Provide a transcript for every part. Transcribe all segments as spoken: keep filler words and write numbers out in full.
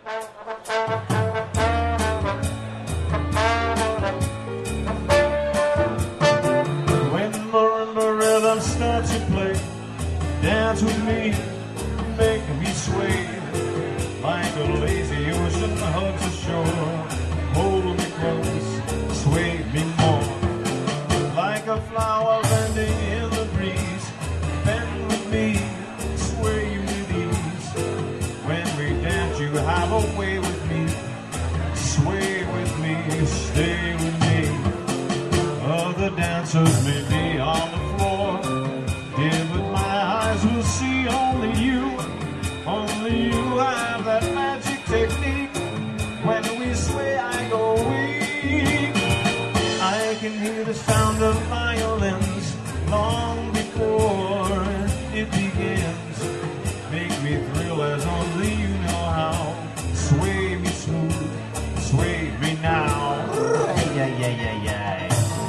When the rhythm starts to play, dance with me, make me sway like a lazy ocean hugs the shore. Hold me close, sway me more, like a flower bending in the breeze. Bend with me, sway with ease. When we dance, you have a way with me. Sway with me, stay with me. Other dancers may be on the floor, dear, but my eyes will see only you. Only you have that magic technique. When we sway, I go weak. I can hear the sound of violins long before it begins. Make me thrill as only you know how. Sway me smooth, sway me now. Yeah, yeah, yeah, yeah.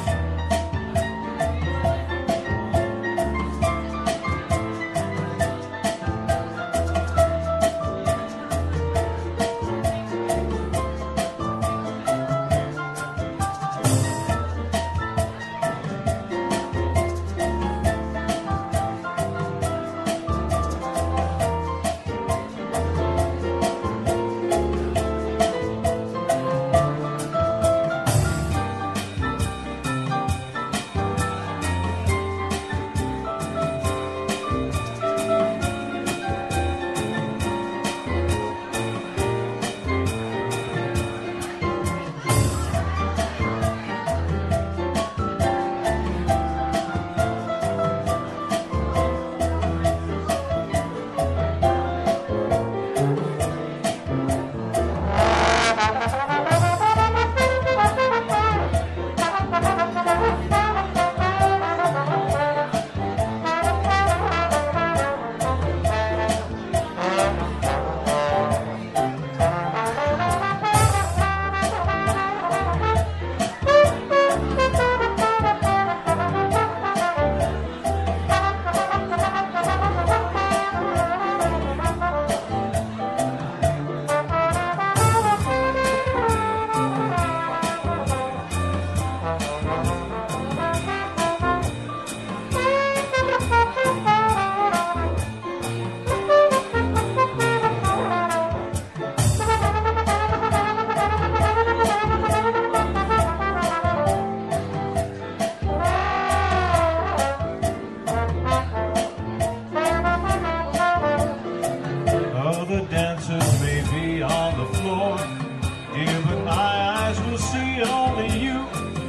Other dancers may be on the floor, dear, but my eyes will see only you.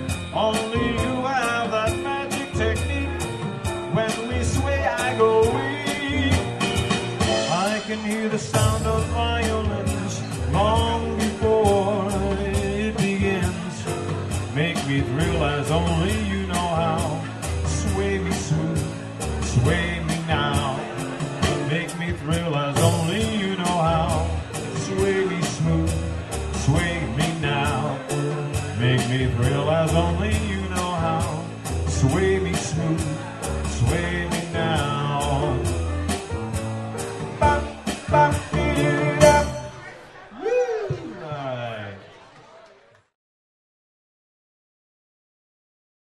Only you have that magic technique. When we sway, I go weak. I can hear the sound of violins long before it begins. Make me thrill as only you know how. Sway me smooth, sway me now. Make me thrill as only you know how. Sway me smooth, sway me now. Make me thrill as only you know how. Sway me smooth, sway me